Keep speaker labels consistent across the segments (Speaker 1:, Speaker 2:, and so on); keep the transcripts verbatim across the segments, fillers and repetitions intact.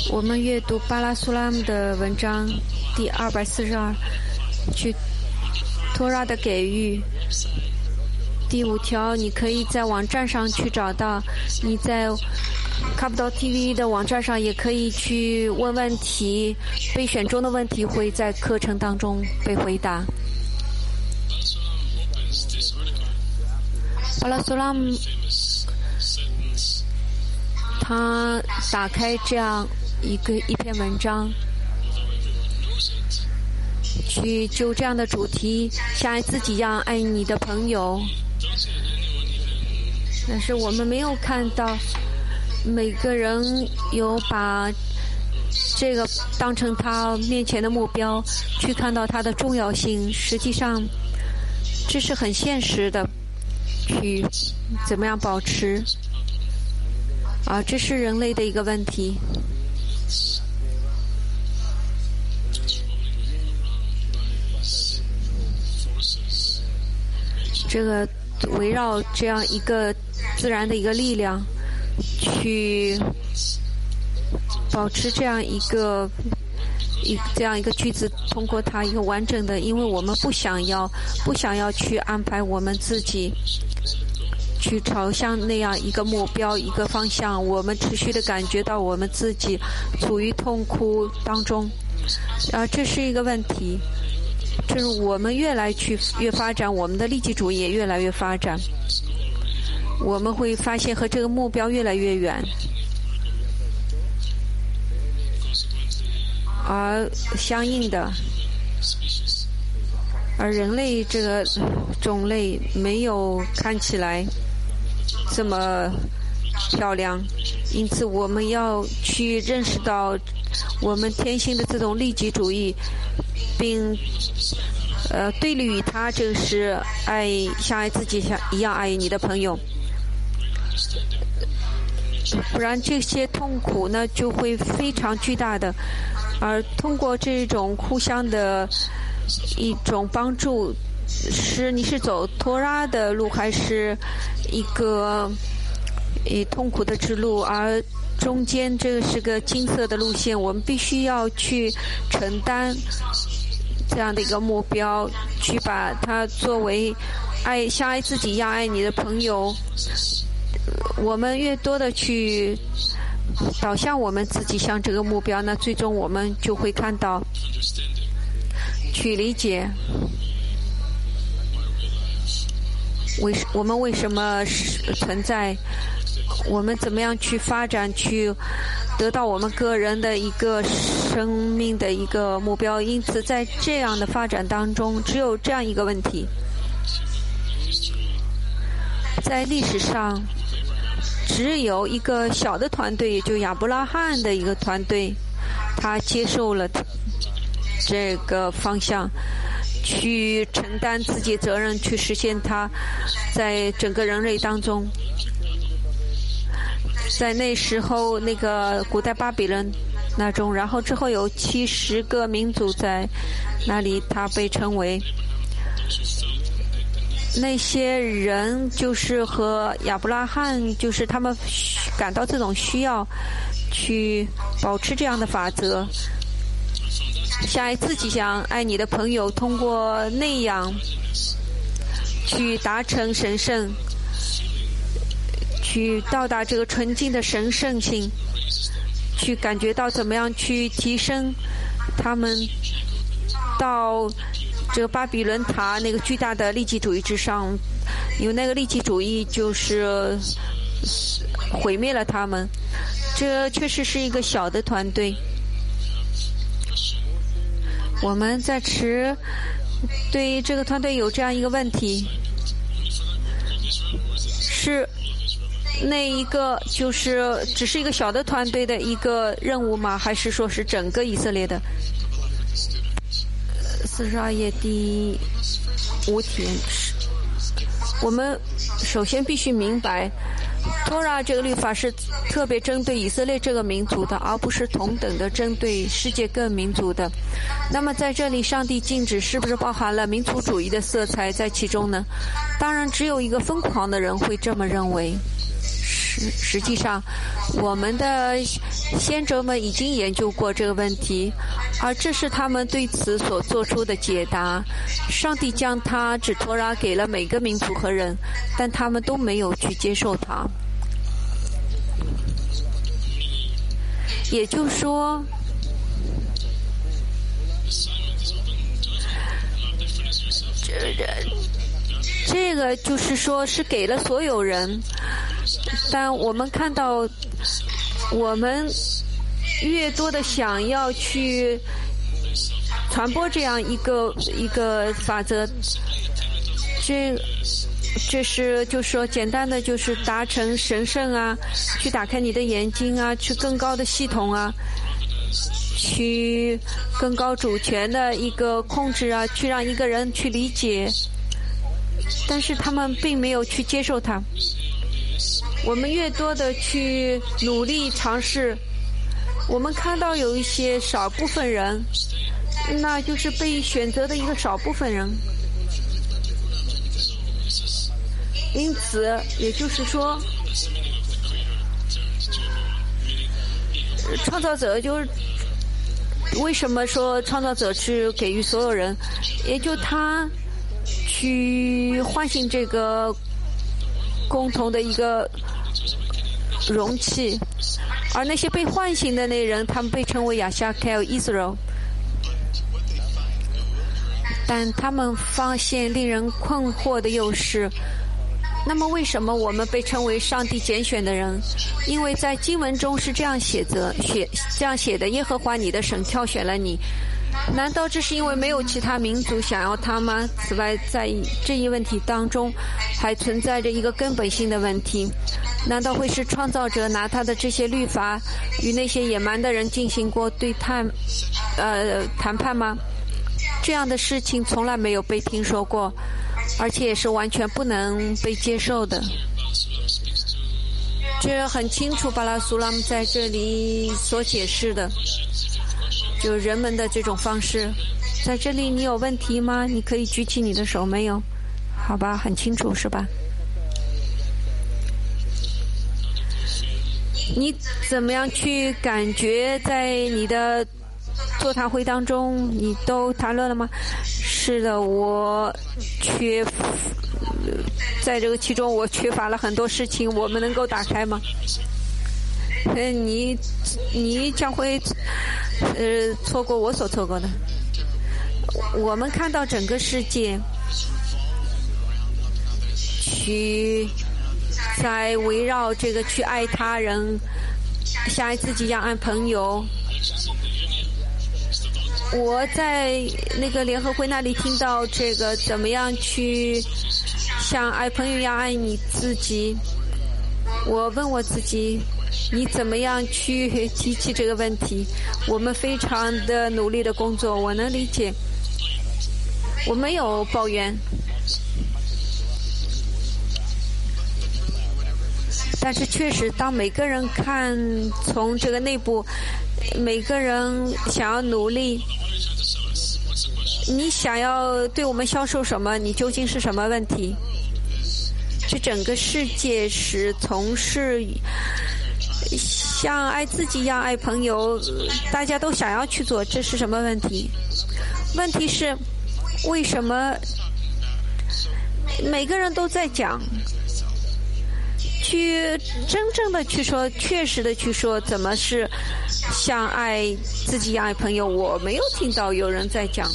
Speaker 1: 我们阅读巴拉苏拉姆的文章第二百四十二，去托拉的给予第五条，你可以在网站上去找到，你在卡布多 T V 的网站上也可以去问问题，被选中的问题会在课程当中被回答。巴拉苏拉姆他打开这样一个一篇文章，去就这样的主题，像爱自己一样爱你的朋友。但是我们没有看到每个人有把这个当成他面前的目标，去看到它的重要性。实际上这是很现实的，去怎么样保持啊，这是人类的一个问题。这个围绕这样一个自然的一个力量，去保持这样一个一这样一个句子，通过它一个完整的，因为我们不想要不想要去安排我们自己去朝向那样一个目标一个方向，我们持续的感觉到我们自己处于痛苦当中，啊，这是一个问题。就是我们越来去越发展，我们的利己主义也越来越发展，我们会发现和这个目标越来越远，而相应的，而人类这个种类没有看起来这么漂亮，因此我们要去认识到我们天性的这种利己主义，并呃对立于它，这是爱像爱自己像一样爱你的朋友，不然这些痛苦呢就会非常巨大的。而通过这种互相的一种帮助，是你是走托拉的路，还是一个以痛苦的之路，而中间这个是个金色的路线，我们必须要去承担这样的一个目标，去把它作为爱像爱自己一样爱你的朋友。我们越多的去导向我们自己向这个目标，那最终我们就会看到去理解为我们为什么存在，我们怎么样去发展，去得到我们个人的一个生命的一个目标。因此在这样的发展当中，只有这样一个问题，在历史上只有一个小的团队，也就亚伯拉罕的一个团队，他接受了这个方向，去承担自己责任，去实现他在整个人类当中。在那时候那个古代巴比伦那种，然后之后有七十个民族在那里，他被称为那些人，就是和亚伯拉罕，就是他们感到这种需要去保持这样的法则，像爱自己想爱你的朋友，通过那样去达成神圣，去到达这个纯净的神圣性，去感觉到怎么样去提升他们到这个巴比伦塔那个巨大的利己主义之上，因为那个利己主义就是毁灭了他们。这确实是一个小的团队。我们在持对这个团队有这样一个问题，是那一个就是只是一个小的团队的一个任务吗？还是说是整个以色列的？四十二页第五题，我们首先必须明白，托拉这个律法是特别针对以色列这个民族的，而不是同等的针对世界各民族的。那么在这里，上帝禁止是不是包含了民族主义的色彩在其中呢？当然，只有一个疯狂的人会这么认为。实实际上，我们的先哲们已经研究过这个问题，而这是他们对此所做出的解答。上帝将他指托拉给了每个民族和人，但他们都没有去接受它。也就是说，这这个就是说是给了所有人，但我们看到，我们越多的想要去传播这样一个一个法则，这这是就是说简单的就是达成神圣啊，去打开你的眼睛啊，去更高的系统啊，去更高主权的一个控制啊，去让一个人去理解，但是他们并没有去接受它。我们越多的去努力尝试，我们看到有一些少部分人，那就是被选择的一个少部分人。因此，也就是说，创造者就是为什么说创造者是给予所有人，也就他去唤醒这个共同的一个容器，而那些被唤醒的那人，他们被称为亚夏凯尔 Israel， 但他们发现令人困惑的又是，那么为什么我们被称为上帝拣选的人？因为在经文中是这样写着写这样写的，耶和华你的神挑选了你。难道这是因为没有其他民族想要他吗？此外，在这一问题当中还存在着一个根本性的问题，难道会是创造者拿他的这些律法与那些野蛮的人进行过对谈呃谈判吗？这样的事情从来没有被听说过，而且也是完全不能被接受的。这很清楚，巴拉苏拉姆在这里所解释的，就人们的这种方式。在这里你有问题吗？你可以举起你的手。没有？好吧，很清楚是吧？你怎么样去感觉在你的座谈会当中你都谈论了吗？是的，我缺在这个其中我缺乏了很多事情，我们能够打开吗？嗯，你你将会呃错过我所错过的。我们看到整个世界去在围绕这个去爱他人，像爱自己一样爱朋友。我在那个联合会那里听到这个怎么样去像爱朋友一样爱你自己。我问我自己，你怎么样去提起这个问题？我们非常的努力的工作，我能理解，我没有抱怨，但是确实当每个人看从这个内部，每个人想要努力，你想要对我们销售什么？你究竟是什么问题？这整个世界是从事像爱自己一样爱朋友，大家都想要去做，这是什么问题？问题是为什么每个人都在讲，去真正的去说，确实的去说怎么是像爱自己一样爱朋友？我没有听到有人在讲。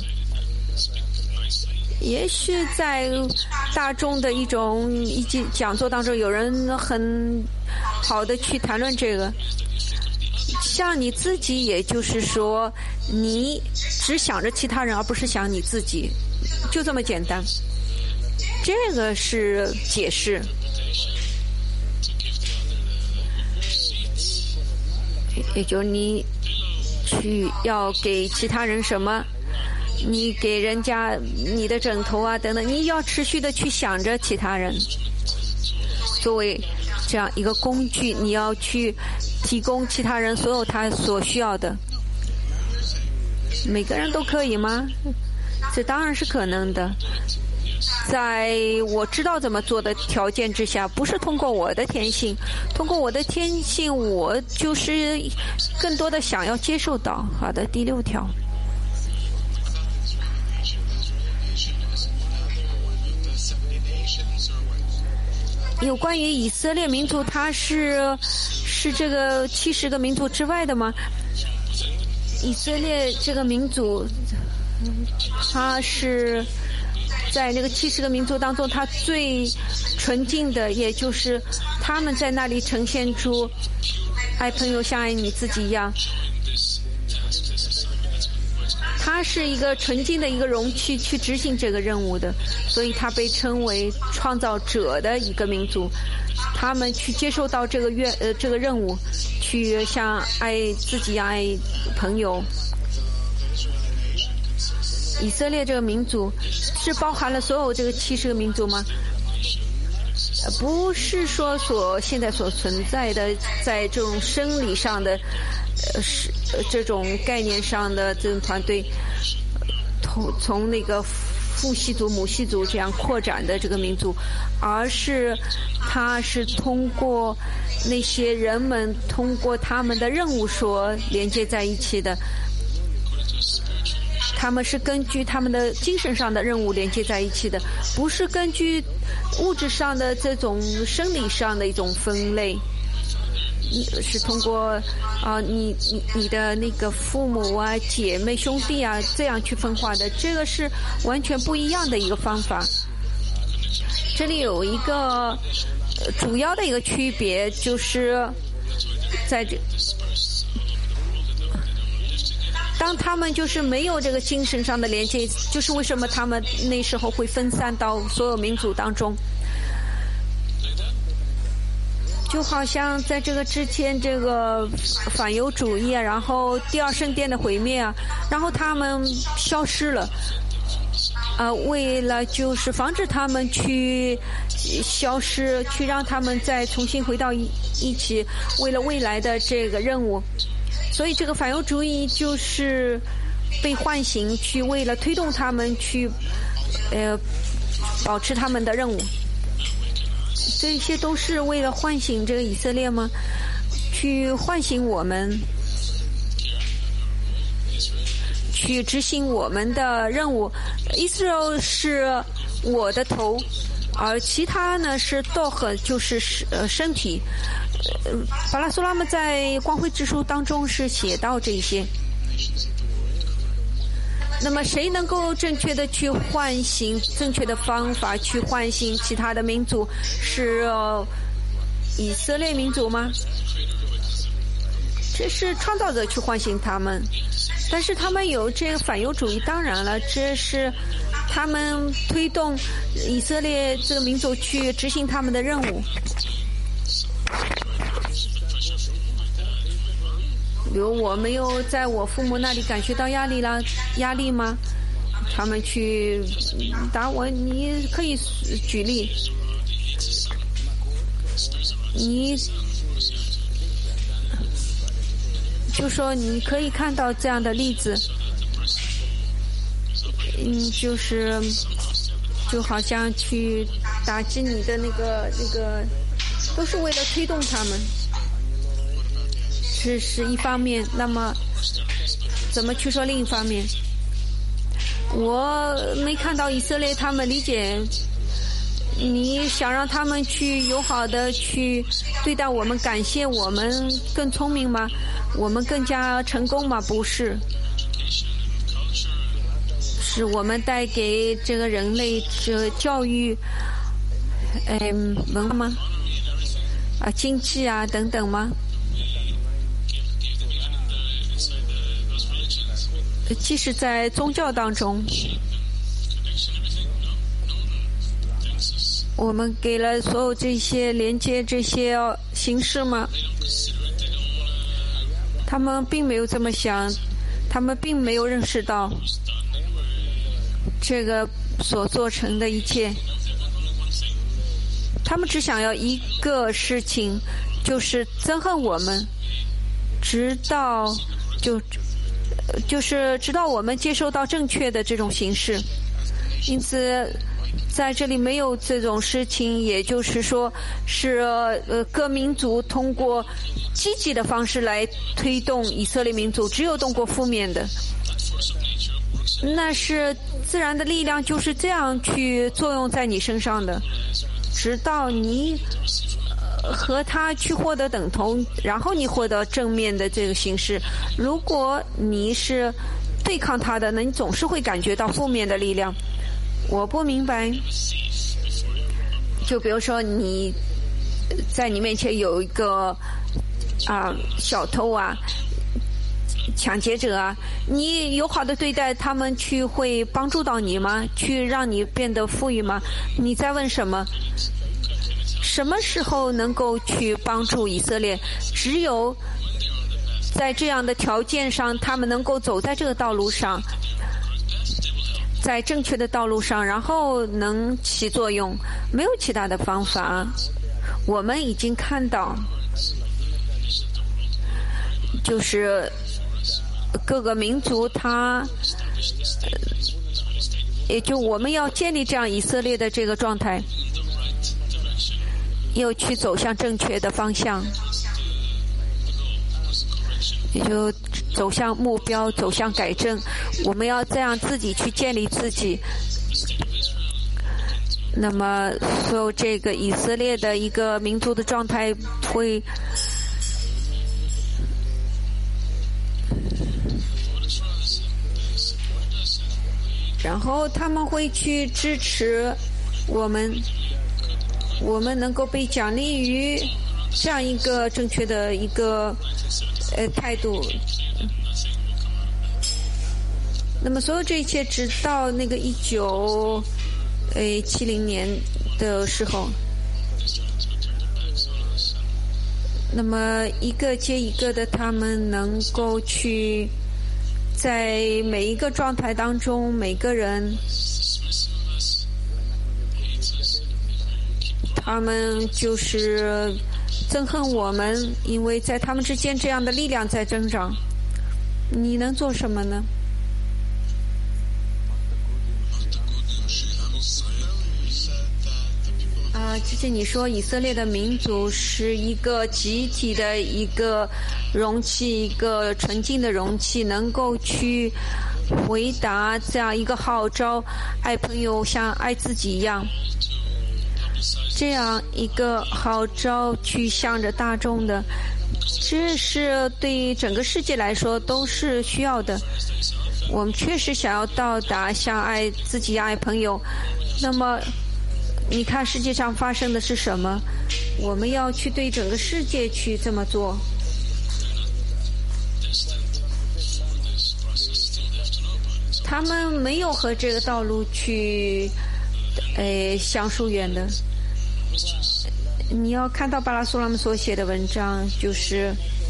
Speaker 1: 也许在大众的一种一集讲座当中，有人很好的去谈论这个。像你自己，也就是说，你只想着其他人，而不是想你自己，就这么简单。这个是解释。也就是你去要给其他人什么，你给人家你的枕头啊等等，你要持续的去想着其他人，作为这样一个工具，你要去提供其他人所有他所需要的。每个人都可以吗？这当然是可能的。 在我知道怎么做的条件之下，不是通过我的天性。通过我的天性，我就是更多的想要接受到。好的，第六条。有关于以色列民族，它是是这个七十个民族之外的吗？以色列这个民族，它是在那个七十个民族当中，它最纯净的，也就是他们在那里呈现出爱朋友像爱你自己一样。它是一个纯净的一个容器去执行这个任务的，所以它被称为创造者的一个民族。他们去接受到这个愿呃这个任务，去像爱自己一样爱朋友。以色列这个民族是包含了所有这个七十个民族吗？不是说所现在所存在的在这种生理上的呃是这种概念上的这种团队，从从那个父系族母系族这样扩展的这个民族，而是它是通过那些人们通过他们的任务所连接在一起的。他们是根据他们的精神上的任务连接在一起的，不是根据物质上的这种生理上的一种分类，是通过啊、呃、你你你的那个父母啊、姐妹、兄弟啊这样去分化的，这个是完全不一样的一个方法。这里有一个、呃、主要的一个区别，就是在这。当他们就是没有这个精神上的连接，就是为什么他们那时候会分散到所有民族当中。就好像在这个之前，这个反犹主义啊，然后第二圣殿的毁灭啊，然后他们消失了。啊、呃，为了就是防止他们去消失，去让他们再重新回到一一起，为了未来的这个任务。所以这个反犹主义就是被唤醒，去为了推动他们去呃保持他们的任务。这些都是为了唤醒这个以色列吗？去唤醒我们，去执行我们的任务。以色列是我的头，而其他呢是 dog， 就是呃身体。巴拉苏拉姆在光辉之书当中是写到这些。那么谁能够正确的去唤醒，正确的方法去唤醒其他的民族，是、呃、以色列民族吗？这是创造者去唤醒他们，但是他们有这个反犹主义，当然了，这是他们推动以色列这个民族去执行他们的任务。比如我没有在我父母那里感觉到压力啦，压力吗？他们去打我，你可以举例，你就说你可以看到这样的例子，嗯，就是就好像去打击你的那个那个，都是为了推动他们。这是一方面，那么怎么去说另一方面？我没看到以色列他们理解，你想让他们去友好的去对待我们，感谢我们更聪明吗？我们更加成功吗？不是，是我们带给这个人类这教育，嗯，文化吗？啊，经济啊等等吗？即使在宗教当中，我们给了所有这些连接这些形式吗？他们并没有这么想，他们并没有认识到这个所做成的一切。他们只想要一个事情，就是憎恨我们，直到就。就是直到我们接受到正确的这种形式。因此在这里没有这种事情，也就是说是呃各民族通过积极的方式来推动以色列民族，只有通过负面的，那是自然的力量就是这样去作用在你身上的，直到你和他去获得等同，然后你获得正面的这个形式。如果你是对抗他的，那你总是会感觉到负面的力量。我不明白，就比如说你在你面前有一个啊、呃、小偷啊、抢劫者啊，你友好的对待他们，去会帮助到你吗？去让你变得富裕吗？你在问什么？什么时候能够去帮助以色列？只有在这样的条件上，他们能够走在这个道路上，在正确的道路上，然后能起作用，没有其他的方法。我们已经看到，就是各个民族他，也就我们要建立这样以色列的这个状态，又去走向正确的方向，也就走向目标，走向改正。我们要这样自己去建立自己。那么，所有这个以色列的一个民族的状态会，然后他们会去支持我们。我们能够被奖励于这样一个正确的一个呃态度。那么所有这一切，直到那个一九呃七零年的时候，那么一个接一个的，他们能够去在每一个状态当中，每个人。他们就是憎恨我们，因为在他们之间这样的力量在增长。你能做什么呢？啊，之前你说以色列的民族是一个集体的一个容器，一个纯净的容器，能够去回答这样一个号召，爱朋友像爱自己一样。这样一个号召去向着大众的，这是对整个世界来说都是需要的。我们确实想要到达像爱自己爱朋友，那么你看世界上发生的是什么？我们要去对整个世界去这么做。他们没有和这个道路去呃相疏远的。你要看到巴拉苏拉姆所写的文章，就是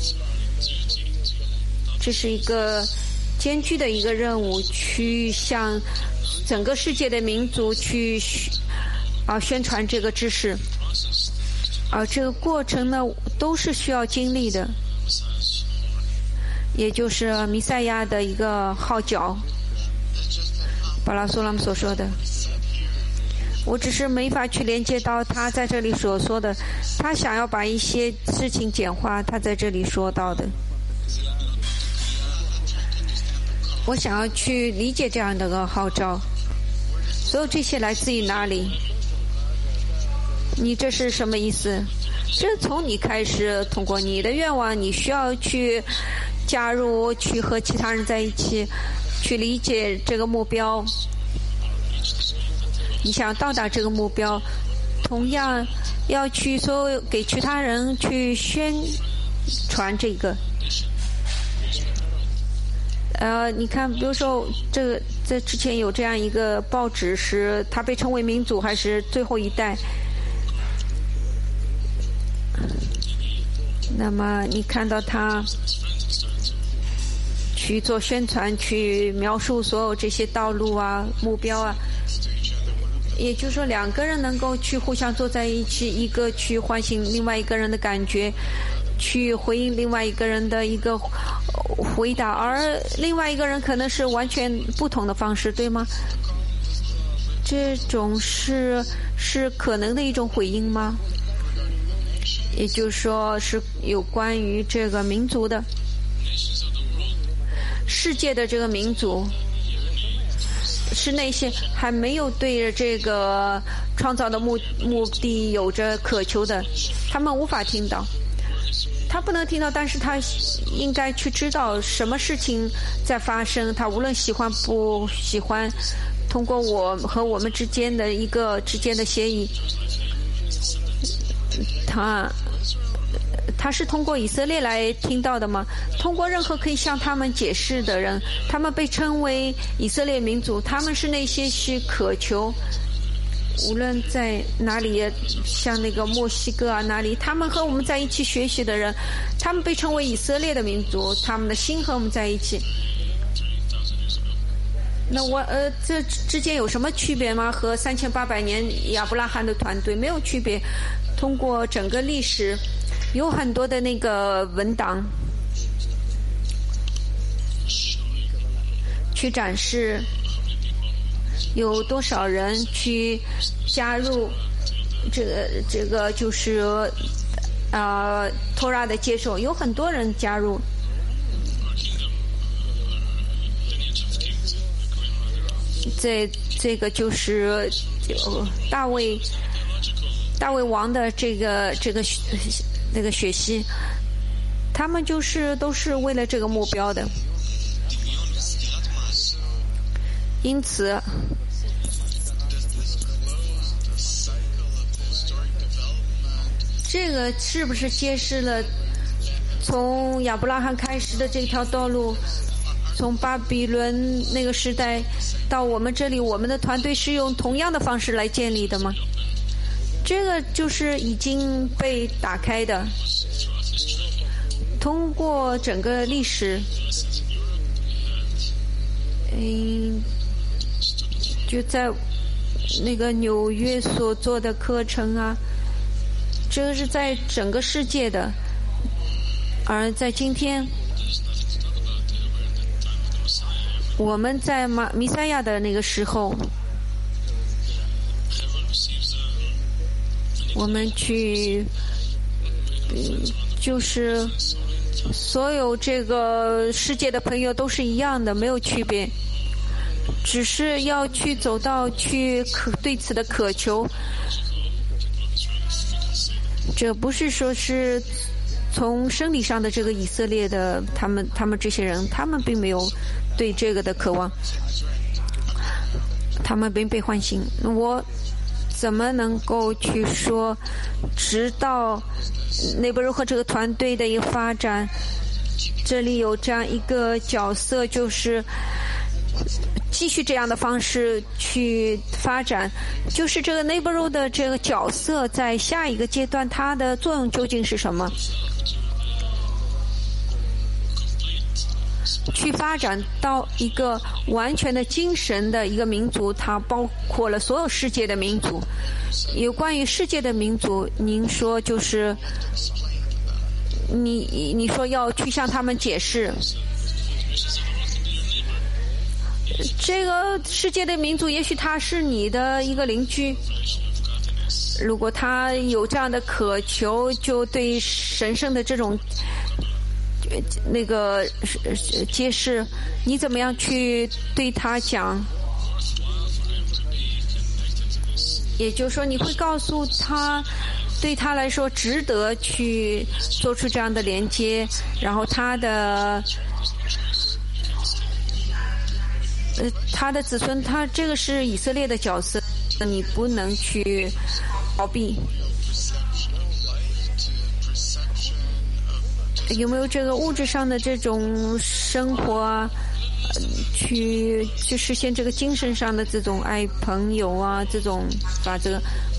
Speaker 1: 这是一个艰巨的一个任务，去向整个世界的民族去啊宣传这个知识，而这个过程呢都是需要经历的，也就是弥赛亚的一个号角，巴拉苏拉姆所说的。我只是没法去连接到他在这里所说的，他想要把一些事情简化，他在这里说到的。我想要去理解这样的个号召，所有这些来自于哪里？你这是什么意思？这是从你开始，通过你的愿望，你需要去加入，去和其他人在一起，去理解这个目标。你想到达这个目标，同样要去所有给其他人去宣传这个。呃，你看，比如说这个，在之前有这样一个报纸，是它被称为民主还是最后一代？那么你看到他去做宣传，去描述所有这些道路啊、目标啊。也就是说，两个人能够去互相坐在一起，一个去唤醒另外一个人的感觉，去回应另外一个人的一个回答，而另外一个人可能是完全不同的方式，对吗？ 这种是是可能的一种回应吗？也就是说是有关于这个民族的世界的这个民族，是那些还没有对着这个创造的目目的有着渴求的，他们无法听到，他不能听到，但是他应该去知道什么事情在发生，他无论喜欢不喜欢，通过我和我们之间的一个之间的协议，他他是通过以色列来听到的吗？通过任何可以向他们解释的人，他们被称为以色列民族，他们是那些是渴求，无论在哪里，像那个墨西哥啊哪里，他们和我们在一起学习的人，他们被称为以色列的民族，他们的心和我们在一起。那我呃，这之间有什么区别吗？和三千八百年亚伯拉罕的团队没有区别。通过整个历史，有很多的那个文档去展示有多少人去加入这个这个就是呃托拉的接受，有很多人加入。这这个就是就大卫大卫王的这个这个那个学习，他们就是都是为了这个目标的。因此这个是不是揭示了从亚伯拉罕开始的这条道路，从巴比伦那个时代到我们这里，我们的团队是用同样的方式来建立的吗？这个就是已经被打开的，通过整个历史，嗯，就在那个纽约所做的课程啊，这个是在整个世界的，而在今天我们在马弥赛亚的那个时候，我们去，嗯，就是所有这个世界的朋友都是一样的，没有区别，只是要去走到去渴对此的渴求。这不是说是从生理上的这个以色列的他们他们这些人，他们并没有对这个的渴望，他们并被唤醒。我怎么能够去说直到内布如和这个团队的一个发展，这里有这样一个角色，就是继续这样的方式去发展，就是这个内布如的这个角色在下一个阶段它的作用究竟是什么，去发展到一个完全的精神的一个民族，它包括了所有世界的民族。有关于世界的民族，您说就是你你说要去向他们解释，这个世界的民族也许他是你的一个邻居，如果他有这样的渴求，就对神圣的这种那个揭示，你怎么样去对他讲？也就是说，你会告诉他，对他来说值得去做出这样的连接，然后他的呃他的子孙，他这个是以色列的角色，你不能去逃避。有没有这个物质上的这种生活啊，去去实现这个精神上的这种爱朋友啊这种法则？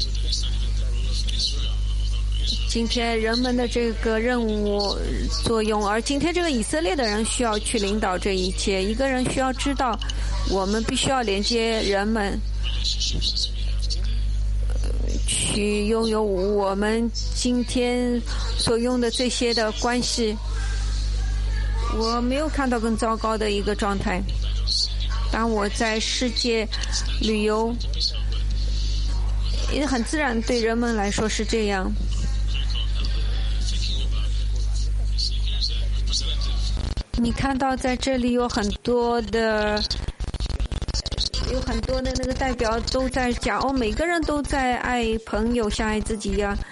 Speaker 1: 今天人们的这个任务作用，而今天这个以色列的人需要去领导这一切。一个人需要知道，我们必须要连接人们，去拥有我们今天所用的这些的关系。我没有看到更糟糕的一个状态。当我在世界旅游， 也很自然，对人们来说是这样。你看到在这里有很多的，有很多的那个代表都在讲哦，每个人都在爱朋友像爱自己一样。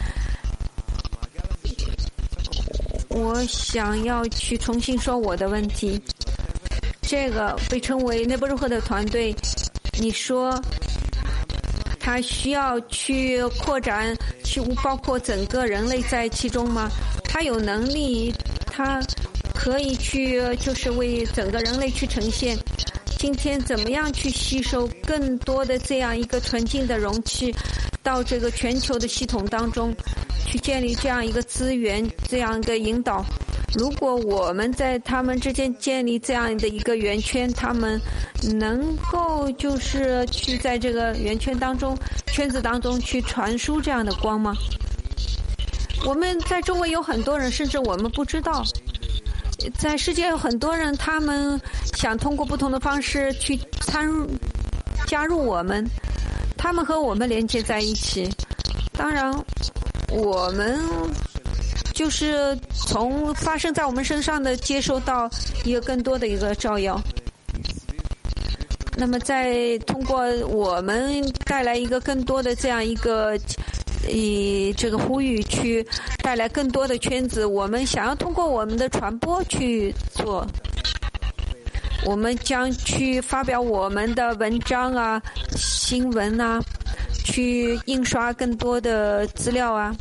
Speaker 1: 我想要去重新说我的问题。这个被称为内布鲁赫的团队，你说他需要去扩展，去包括整个人类在其中吗？他有能力，他可以去就是为整个人类去呈现。今天怎么样去吸收更多的这样一个纯净的容器到这个全球的系统当中，去建立这样一个资源，这样一个引导。如果我们在他们之间建立这样的一个圆圈，他们能够就是去在这个圆圈当中、圈子当中去传输这样的光吗？我们在周围有很多人，甚至我们不知道，在世界有很多人，他们想通过不同的方式去参入、加入我们，他们和我们连接在一起。当然，我们就是从发生在我们身上的接收到一个更多的一个照耀。那么再通过我们带来一个更多的这样一个以这个呼吁，去带来更多的圈子，我们想要通过我们的传播去做，我们将去发表我们的文章啊、新闻啊，去印刷更多的资料啊。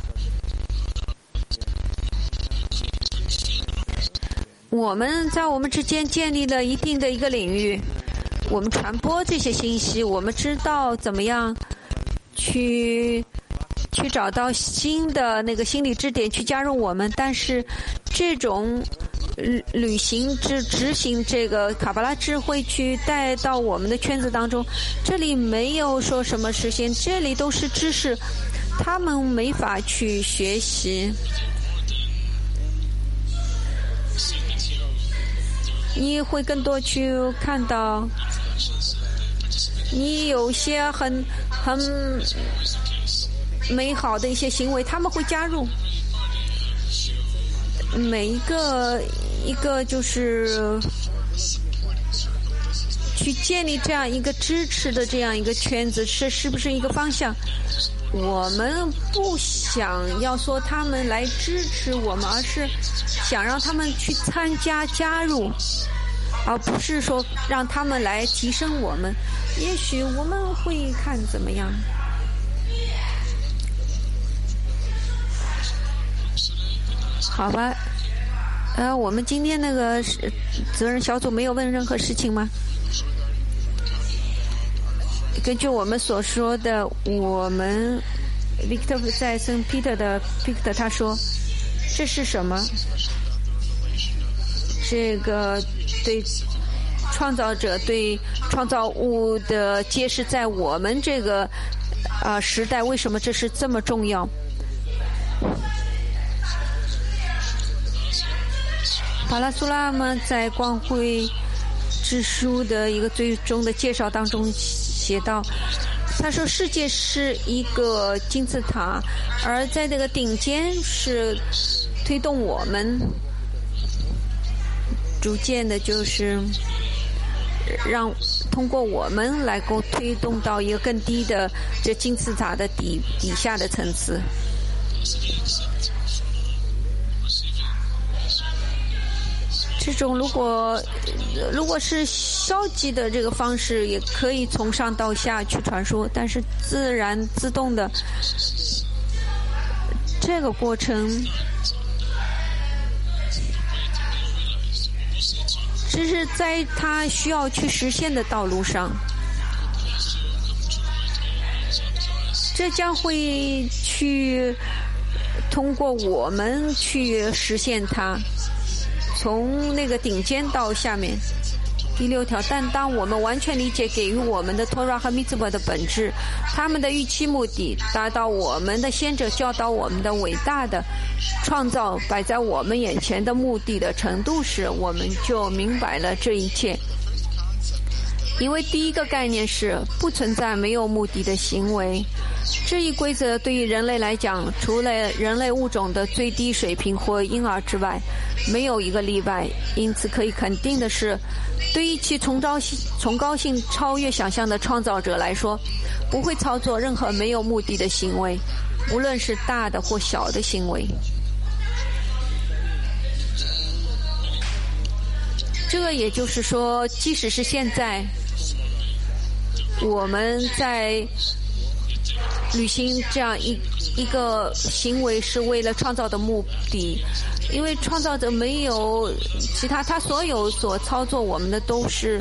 Speaker 1: 我们在我们之间建立了一定的一个领域，我们传播这些信息，我们知道怎么样去去找到新的那个心理支点去加入我们。但是这种旅行执执行这个卡巴拉智慧去带到我们的圈子当中，这里没有说什么实现，这里都是知识，他们没法去学习。你会更多去看到，你有些很很美好的一些行为，他们会加入。每一个一个就是去建立这样一个支持的这样一个圈子，是是不是一个方向？我们不想要说他们来支持我们，而是想让他们去参加加入，而不是说让他们来提升我们。也许我们会看怎么样。好吧，呃，我们今天那个责任小组没有问任何事情吗？根据我们所说的，我们 Victor 在圣彼得的 Victor 他说，这是什么？这个对创造者对创造物的揭示，在我们这个啊、呃、时代，为什么这是这么重要？巴拉苏拉嘛，在光辉之书的一个最终的介绍当中写到，他说世界是一个金字塔，而在这个顶尖是推动我们逐渐的，就是让通过我们来够推动到一个更低的这金字塔的底底下的层次。这种如果如果是消极的这个方式，也可以从上到下去传输，但是自然自动的这个过程，只是在它需要去实现的道路上，这将会去通过我们去实现它。从那个顶尖到下面，第六条，但当我们完全理解给予我们的托拉和密兹巴的本质，他们的预期目的，达到我们的先者教导我们的伟大的创造摆在我们眼前的目的的程度时，我们就明白了这一切。因为第一个概念是不存在没有目的的行为， 这一规则对于人类来讲，除了人类物种的最低水平或婴儿之外，没有一个例外。因此可以肯定的是，对于其崇高性、崇高性超越想象的创造者来说，不会操作任何没有目的的行为，无论是大的或小的行为。这个也就是说，即使是现在我们在履行这样一一个行为是为了创造的目的，因为创造者没有其他，他所有所操作我们的都是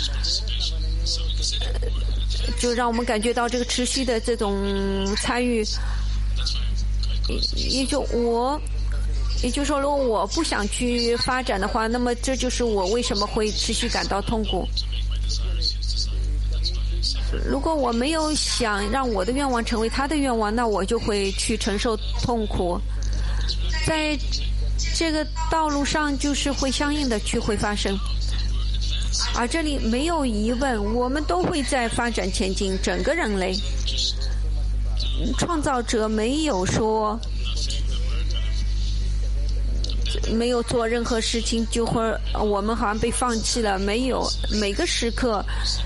Speaker 1: 就让我们感觉到这个持续的这种参与。也就我也就是说，如果我不想去发展的话，那么这就是我为什么会持续感到痛苦。如果我没有想让我的愿望成为他的愿望，那我就会去承受痛苦。在这个道路上，就是会相应的去会发生。而这里没有疑问，我们都会在发展前进，整个人类。创造者没有说没有做任何事情就会我们好像被放弃了，没有，每个时刻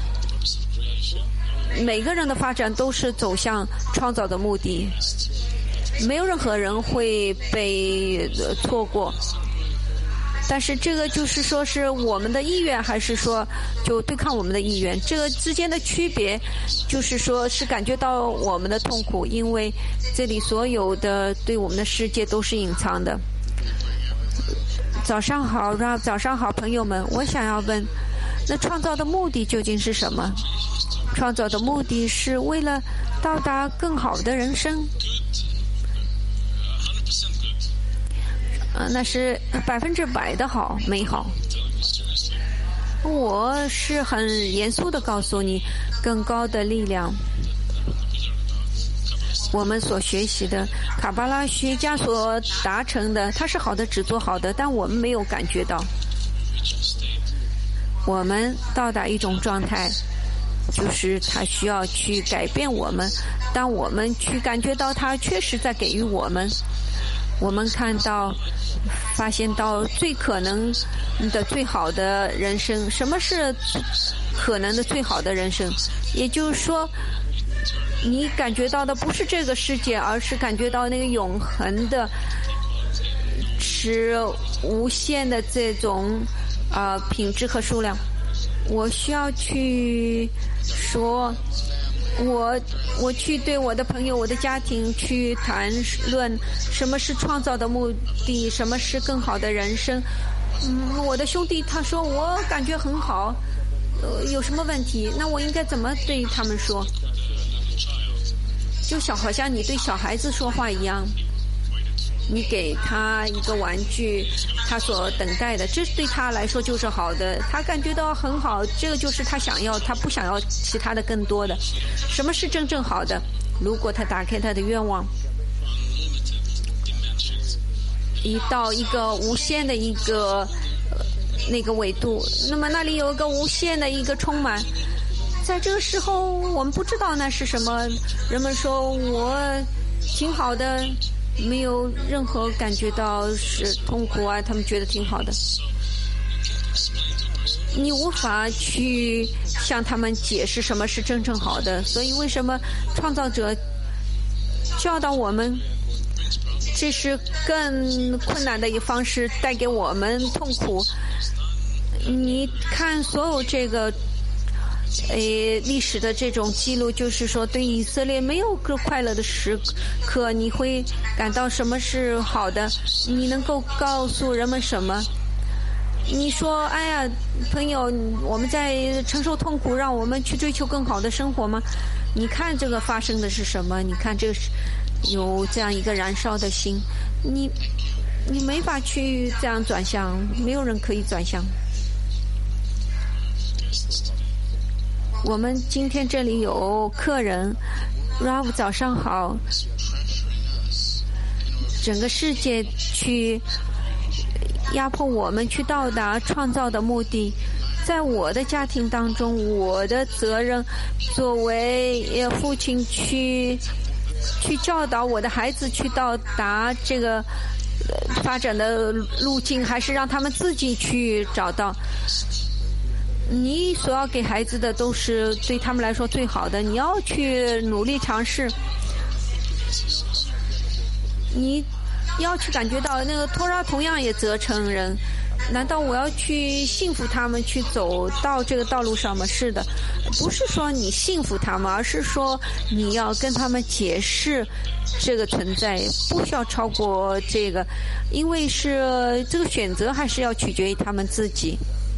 Speaker 1: 每个人的发展都是走向创造的目的，没有任何人会被错过。但是这个就是说是我们的意愿，还是说就对抗我们的意愿，这个之间的区别就是说是感觉到我们的痛苦，因为这里所有的对我们的世界都是隐藏的。早上好，早上好，朋友们，我想要问，那创造的目的究竟是什么？创造的目的是为了到达更好的人生。呃，那是百分之百的好，美好。我是很严肃地告诉你，更高的力量，我们所学习的卡巴拉学家所达成的，它是好的，只做好的，但我们没有感觉到。我们到达一种状态，就是它需要去改变我们，当我们去感觉到它确实在给予我们，我们看到发现到最可能的最好的人生。什么是可能的最好的人生？也就是说，你感觉到的不是这个世界，而是感觉到那个永恒的是无限的这种啊、呃、品质和数量。我需要去说，我我去对我的朋友、我的家庭去谈论什么是创造的目的，什么是更好的人生。嗯，我的兄弟他说我感觉很好，呃，有什么问题？那我应该怎么对他们说？就小好像你对小孩子说话一样，你给他一个玩具，他所等待的，这对他来说就是好的，他感觉到很好，这个就是他想要，他不想要其他的更多的。什么是真正好的？如果他打开他的愿望，一到一个无限的一个、呃、那个纬度，那么那里有一个无限的一个充满。在这个时候我们不知道那是什么，人们说我挺好的，没有任何感觉到是痛苦啊，他们觉得挺好的。你无法去向他们解释什么是真正好的，所以为什么创造者教导我们，这是更困难的一方式，带给我们痛苦。你看所有这个呃，历史的这种记录，就是说对以色列没有个快乐的时刻，你会感到什么是好的？你能够告诉人们什么？你说哎呀朋友，我们在承受痛苦，让我们去追求更好的生活吗？你看这个发生的是什么？你看这个是有这样一个燃烧的心，你你没法去这样转向，没有人可以转向。我们今天这里有客人 Rav 早上好。整个世界去压迫我们去到达创造的目的，在我的家庭当中，我的责任作为父亲去去教导我的孩子去到达这个发展的路径，还是让他们自己去找到？你所要给孩子的都是对他们来说最好的，你要去努力尝试，你要去感觉到那个托拉同样也责成人。难道我要去信服他们去走到这个道路上吗？是的，不是说你信服他们，而是说你要跟他们解释这个存在，不需要超过这个，因为是这个选择还是要取决于他们自己。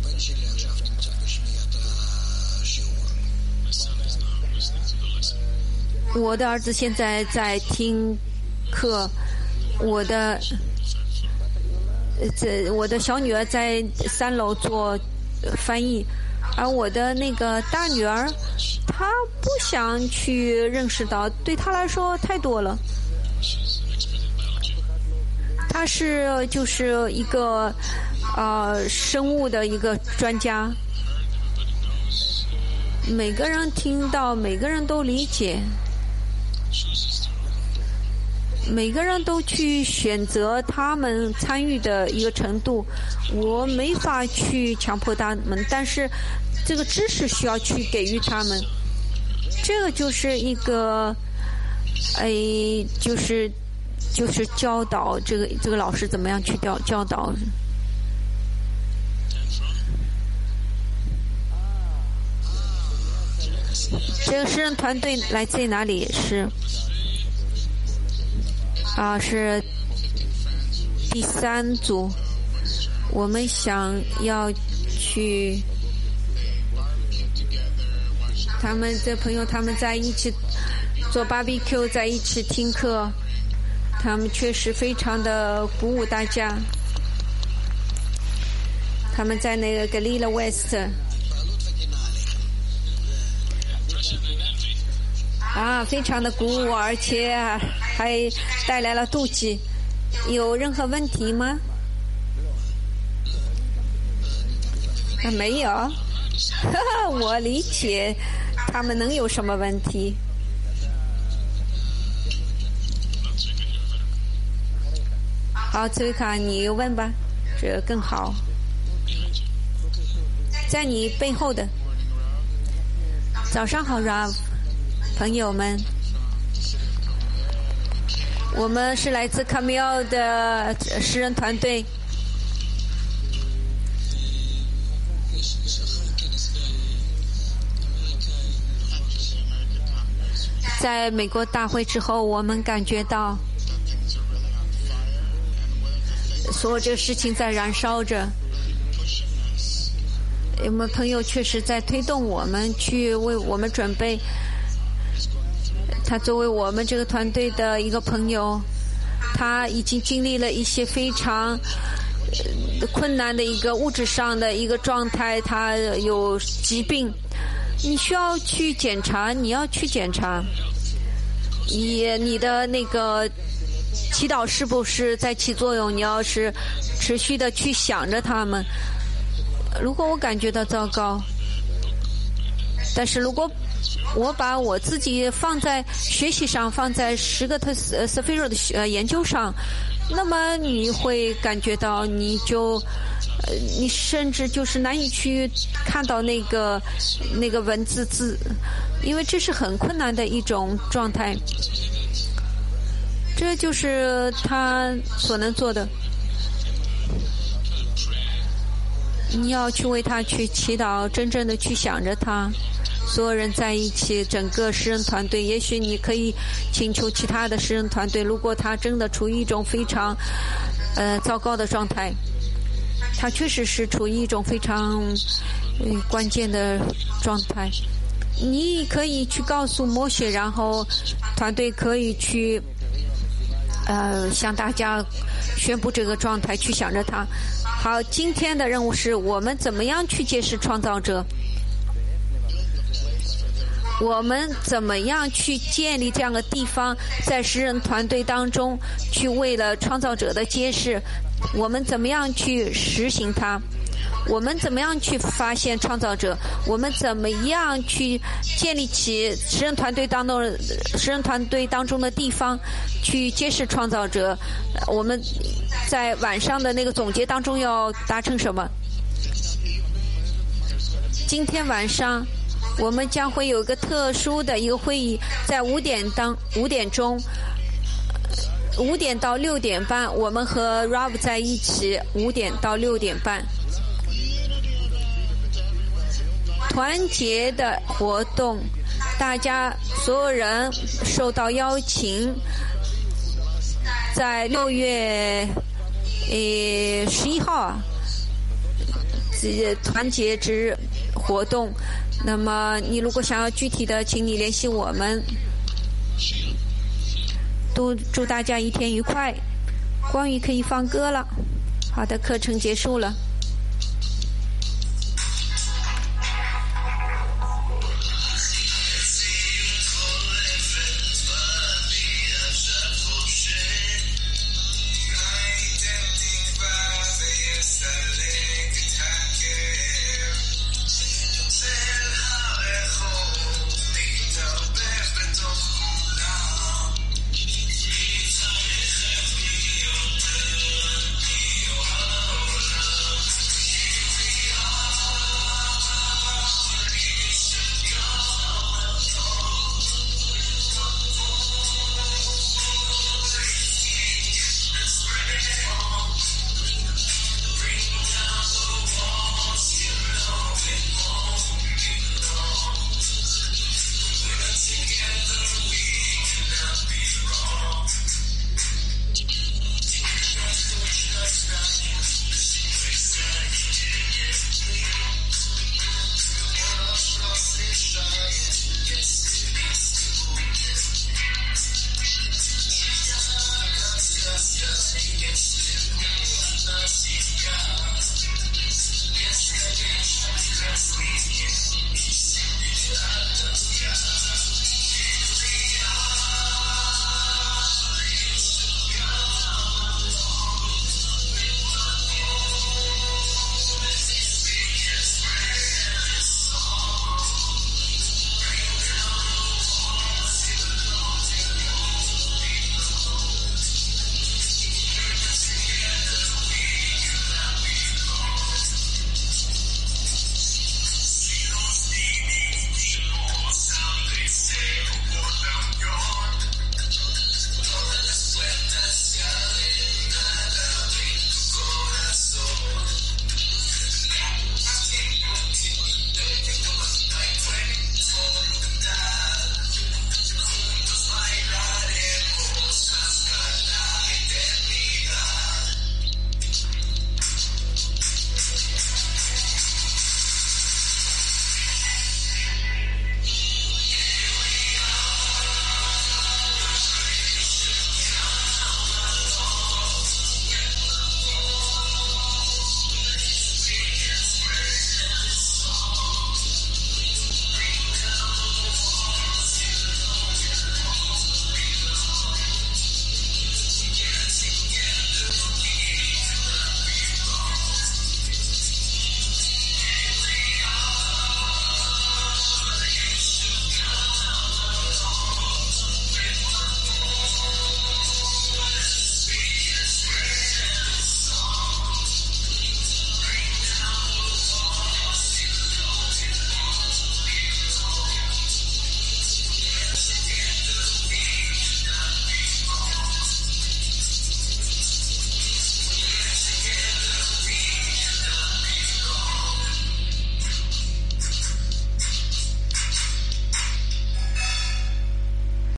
Speaker 1: 我的儿子现在在听课，我的这我的小女儿在三楼做翻译，而我的那个大女儿，她不想去认识到，对她来说太多了。她是就是一个呃生物的一个专家，每个人听到，每个人都理解。每个人都去选择他们参与的一个程度，我没法去强迫他们，但是这个知识需要去给予他们。这个就是一个，哎，就是就是教导这个这个老师怎么样去教教导。这个诗人团队来自于哪里？是。啊，是第三组，我们想要去，他们的朋友他们在一起做 barbecue， 在一起听课，他们确实非常的鼓舞大家。他们在那个 Galila West。啊，非常的鼓舞，而且还带来了妒忌。有任何问题吗？啊，没有。哈哈，我理解他们能有什么问题。好，崔维卡，你问吧，这更好。在你背后的。早上好 ，Rav。朋友们，我们是来自卡米奥的诗人团队。在美国大会之后，我们感觉到所有这个事情在燃烧着。我们朋友确实在推动我们去为我们准备。他作为我们这个团队的一个朋友，他已经经历了一些非常困难的一个物质上的一个状态，他有疾病，你需要去检查，你要去检查，你你的那个祈祷是不是在起作用？你要是持续的去想着他们。如果我感觉到糟糕，但是如果我把我自己放在学习上，放在十个特斯斯菲若的呃研究上，那么你会感觉到，你就呃，你甚至就是难以去看到那个那个文字字，因为这是很困难的一种状态。这就是他所能做的。你要去为他去祈祷，真正的去想着他。所有人在一起，整个诗人团队，也许你可以请求其他的诗人团队，如果他真的处于一种非常呃糟糕的状态，他确实是处于一种非常、呃、关键的状态，你可以去告诉摩西，然后团队可以去呃向大家宣布这个状态，去想着他。好，今天的任务是我们怎么样去揭示创造者，我们怎么样去建立这样的地方，在诗人团队当中去为了创造者的揭示，我们怎么样去实行它。 我们怎么样去发现创造者？我们怎么样去建立起诗人团队当中诗人团队当中的地方，去揭示创造者？我们在晚上的那个总结当中要达成什么？今天晚上我们将会有一个特殊的一个会议，在五点当五点钟，五点到六点半，我们和 Rob 在一起，五点到六点半，团结的活动，大家所有人受到邀请，在六月呃十一号啊，这团结之日活动。那么你如果想要具体的，请你联系我们。都祝大家一天愉快。光宇可以放歌了。好的，课程结束了。